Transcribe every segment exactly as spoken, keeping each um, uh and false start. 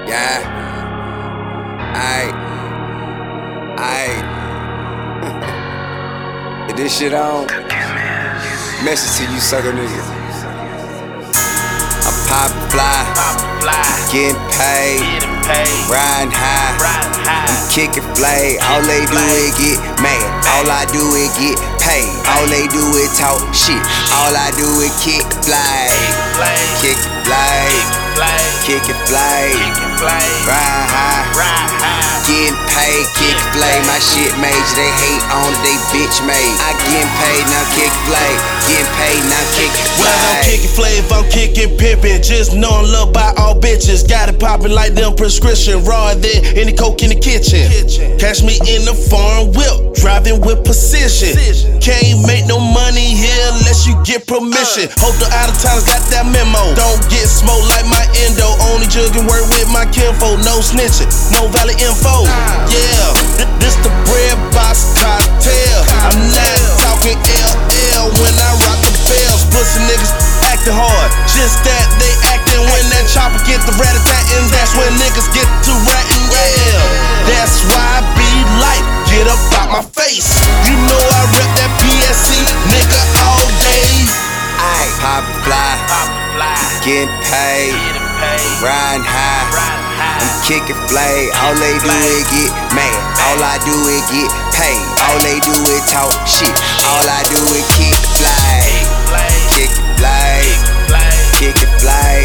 Yeah. Aight. Aight. Is this shit on? Message to you sucker niggas. I'm poppin' fly, getting paid, riding high, I'm kicking flay. All they do is get mad, all I do is get paid. All they do is talk shit, all I do is kick fly, kick fly, kick fly, ride high, getting paid, kick flay. My shit major, they hate on it, they bitch made. I getting paid, now kick flay, getting paid, now kick flay. Well, I'm kicking flay if I'm kicking pimpin'. Just know I'm loved by all bitches. Got it poppin' like them prescription. Raw than any coke in the kitchen. Catch me in the foreign whip, driving with precision. Can't make no money here unless you get permission. Hope the out of towners got that memo. Don't get smoked like my endo. Only juggin' work with my kinfolk. No snitching, no valid info. Yeah, th- this the bread box cartel. I'm not talking L L when I rock the bells. Pussy niggas acting hard, just that they acting when that chopper get the rat-a-tat-ing. That's when niggas get to ratting, yeah. That's why I be like, get up out my face. You know I rep that P S C, nigga, all day. Aight, poppin' fly, getting paid, riding high, I'm kicking flay. All they do is get mad, all I do is get paid. All they do is talk shit, all I do is kick fly, kick fly, kick fly,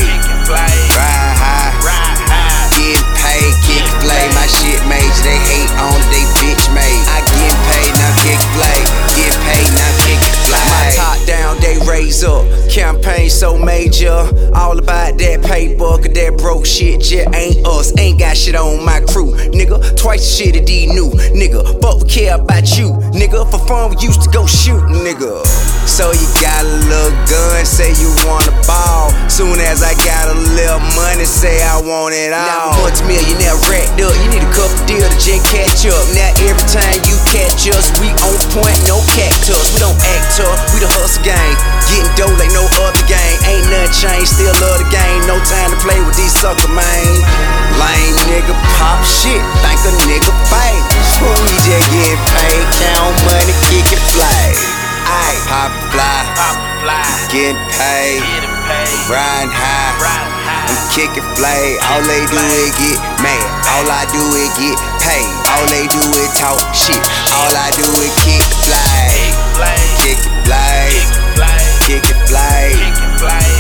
ride high, getting paid, kick flay. My shit major, they hate on it, they bitch made. I get paid, now kick flay, get paid, now kick fly. My top down, they raise up, campaign so major. All about that paper, cause that broke shit just ain't us. Ain't got shit on my crew, nigga. Twice the shit that these new, nigga. But we care about you, nigga. For fun, we used to go shoot, nigga. So you got a little gun, say you want a ball. Soon as I got a little money, say I want it all. Now I'm multi-millionaire racked up, you need a couple deals to just catch up. Now every time you catch us, we on point, no cactus. We don't act tough, we the hustle gang. Getting dough like no other gang. Ain't nothing changed, still love the game. No time to play with these sucker man. Lame nigga pop shit, think a nigga fake. So we just get paid, count money, kick it fly. Aight, poppin' fly, getting paid, riding high, I'm kicking flay. All they do is get mad, all I do is get paid. All they do is talk shit, all I do is kick fly, kick fly, kick fly.